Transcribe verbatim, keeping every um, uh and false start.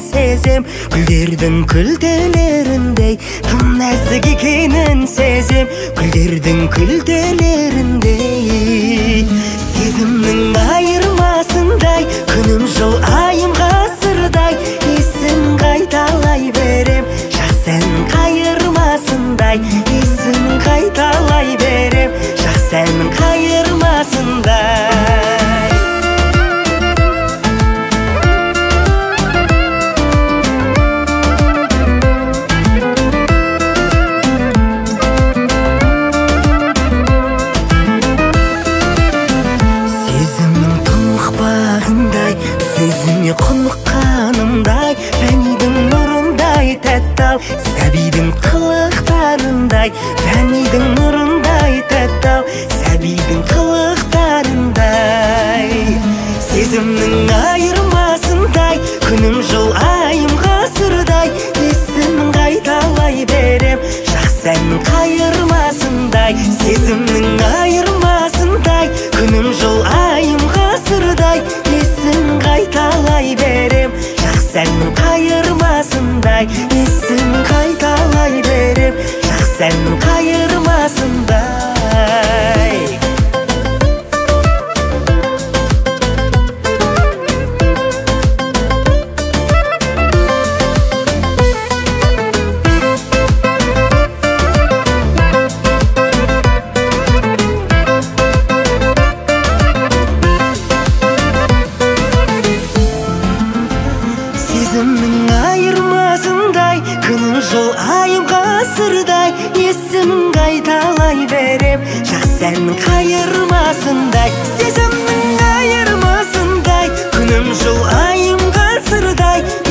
сезем, гүлдердің күлтелеріндей тым нәзік екенін сезем, гүлдердің күлтелеріндей. Сезімнің айырмасындай, күнім жыл айым ғасырдай, есін қайталай берем, жақсы әннің қайырмасындай, есін қайталай берем, жақсы әннің қайырмасындай. Сөзіңе құныққанымдай, фәнидің нұрындай тәтті-ау, сәбидің қылықтарындай, фәнидің нұрындай тәтті-ау, сәбидің қылықтарындай. Сезімнің айырмасындай, күнім жыл айым ғасырдай, есімін қайталай берем, жақсы әннің қайырмасындай. Сезімнің айырмасындай, күнім жыл айым ғасырдай, есін қайталай берем, жақсы әннің қайырмасындай, есін қайталай берем, жақсы әннің қайырмасындай. Сезімнің айырмасындай, күнім жыл айым ғасырдай, есімін қайталай берем, жақсы әннің қайырмасындай. Сезімнің айырмасындай, күнім жыл айым ғасырдай,